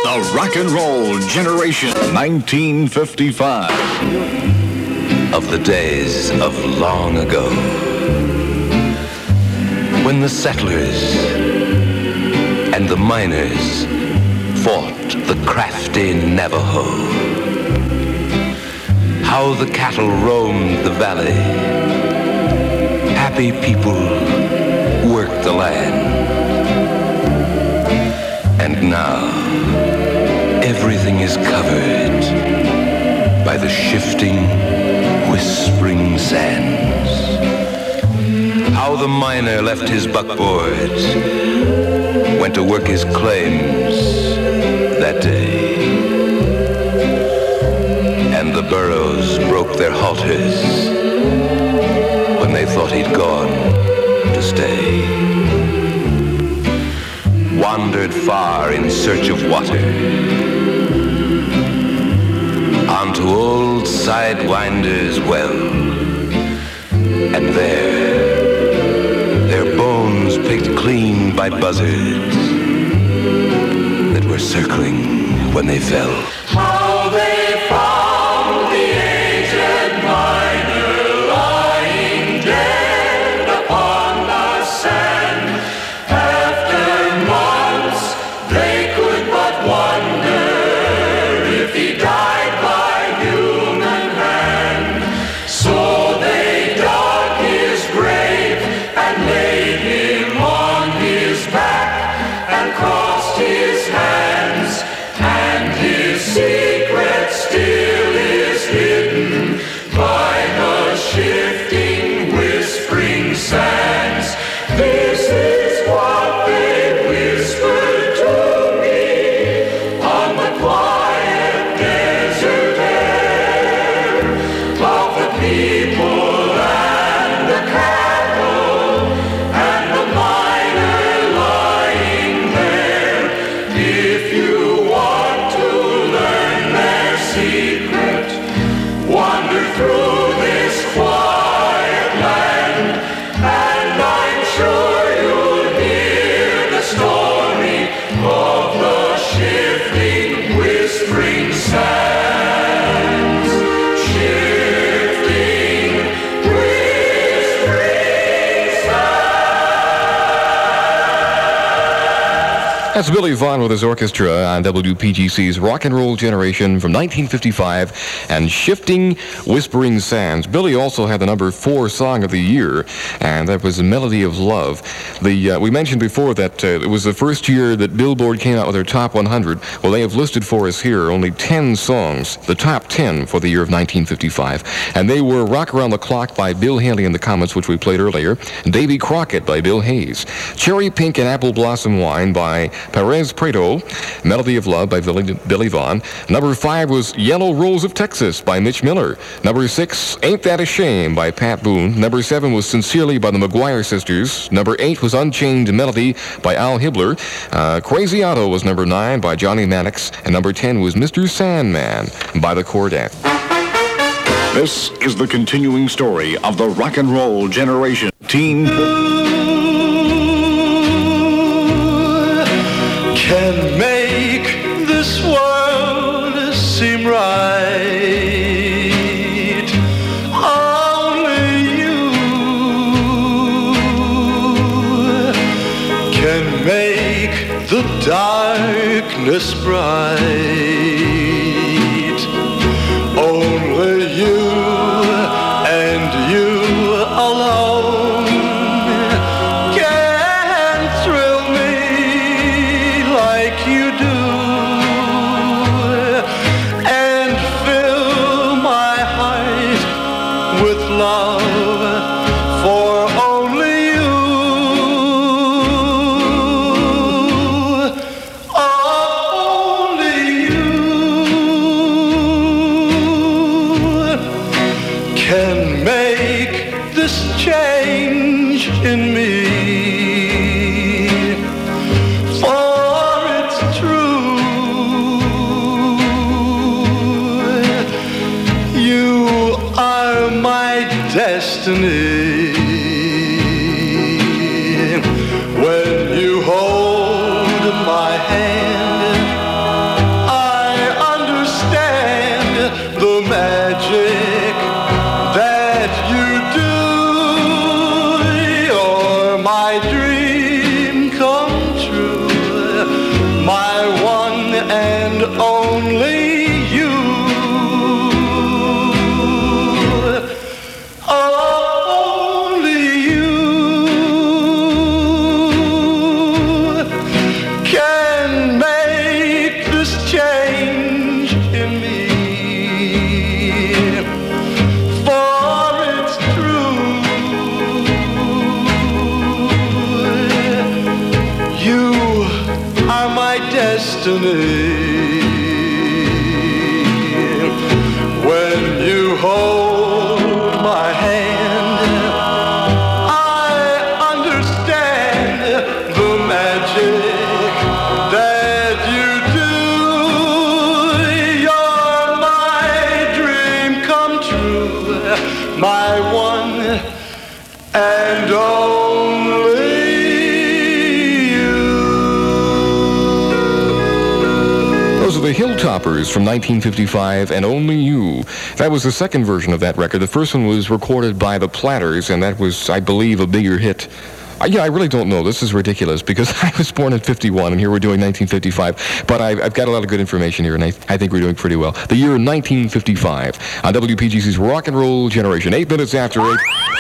The Rock and Roll Generation, 1955. Of the days of long ago, when the settlers and the miners fought the crafty Navajo. How the cattle roamed the valley. Happy people worked the land. And now, everything is covered by the shifting, whispering sands. How the miner left his buckboard, went to work his claims that day. And the burros broke their halters when they thought he'd gone to stay. Wandered far in search of water, onto old Sidewinder's well. And there, their bones picked clean by buzzards that were circling when they fell. How they found the aged miner lying dead upon the sand. After months, they could but wonder if he died by human hand. So they dug his grave and laid him on his back and crossed his hands, and his secret still is hidden by the shifting, whispering sands. This is what they whispered to me on the quiet desert air of the people and the cattle and the miner lying there. If you want to learn their secret, wander through this quiet land, and I'm sure you'll hear the story of the shifting, whispering sands. Shifting, whispering sands. That's Billy Vaughn with his orchestra on WPGC's Rock and Roll Generation from 1955 and Shifting, Whispering Sands. Billy also had the number 4 song of the year, and that was Melody of Love. We mentioned before that it was the first year that Billboard came out with their top 100. Well, they have listed for us here only 10 songs, the top 10 for the year of 1955. And they were Rock Around the Clock by Bill Haley and the Comets, which we played earlier, Davy Crockett by Bill Hayes, Cherry Pink and Apple Blossom Wine by Perez Prado, Melody of Love by Billy Vaughn. Number 5 was Yellow Rose of Texas by Mitch Miller. Number 6, Ain't That a Shame by Pat Boone. Number 7 was Sincerely by the McGuire Sisters. Number 8 was Unchained Melody by Al Hibbler. Crazy Otto was number 9 by Johnny Mannix. And number 10 was Mr. Sandman by the Chordettes. This is the continuing story of the Rock and Roll Generation. Can make this world seem right. Only you can make the darkness bright. Only you and you alone can thrill me like you do and fill my heart with love for only you. Only you. destiny. When you hold my hand, I understand the magic that you do. You're my dream come true, my one and only. Those are the Hilltoppers from 1955 and Only You. That was the second version of that record. The first one was recorded by the Platters, and that was, I believe, a bigger hit. Yeah, I really don't know. This is ridiculous because I was born in 51 and here we're doing 1955. But I've got a lot of good information here, and I think we're doing pretty well. The year 1955 on WPGC's Rock and Roll Generation. 8 minutes after 8.